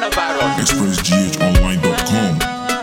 coronavirus. ExpressGHOnline.com.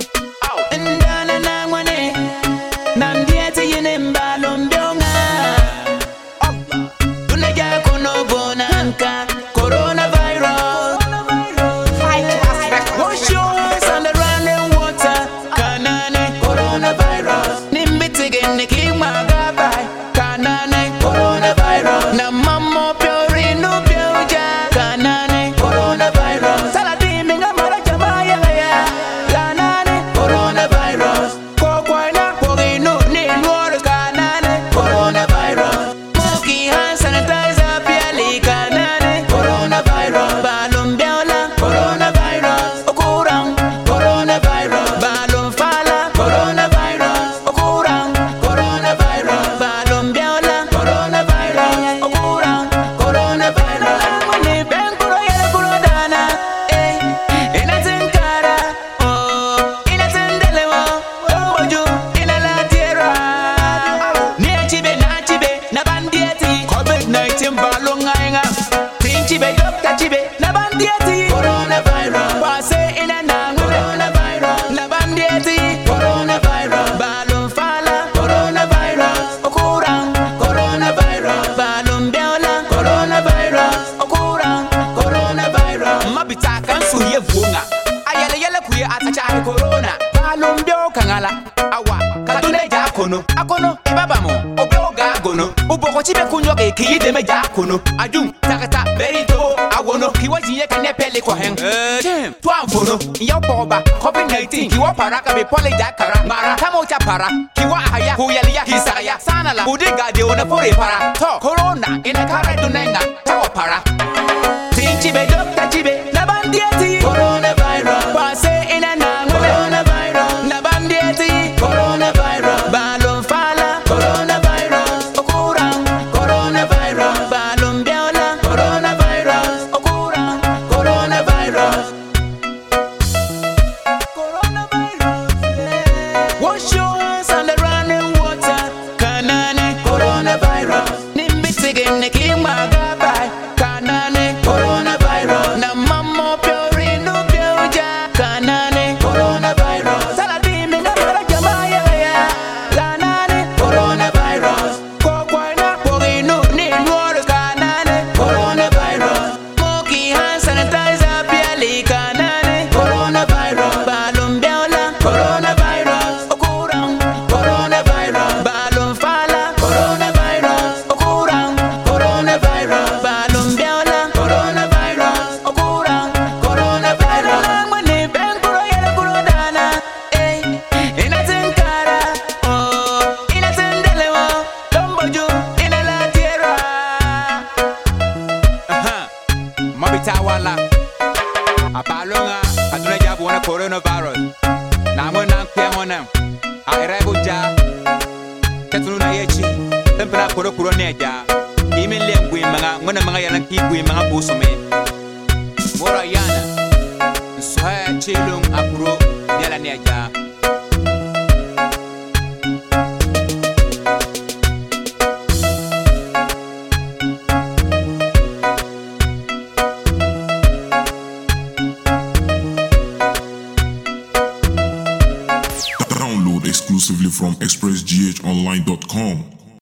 Corona, balumbio kangala, awa, katune jakono, akono, ebabamo, obeoga gono, uboko chibe kunyo ke kiyide me jakono, ajum, takata, berito, awono, kiwajiye kane pele kwa heng, tuamfono, yopoba, COVID-19, kiwa paraka be pole jakara, mara, kamo chapara, kiwa haya, huyalia, hisaya, sanala, udiga de ona pore para, to, corona, ina kare dunenga, tawa para, tinchibe dokta chibe, nabandieti, coronavirus, pase ina Tawala, Apalonga, Adreja, one coronavirus. Namona, Piamona, Irebuja, Katruna Yechi, Tempera Coroneja, Emilian Wimanga, one of my young people, Wimanga Busome, Morayana, Soya Chilum, Apro, Yalaneja. Download exclusively from ExpressGHOnline.com.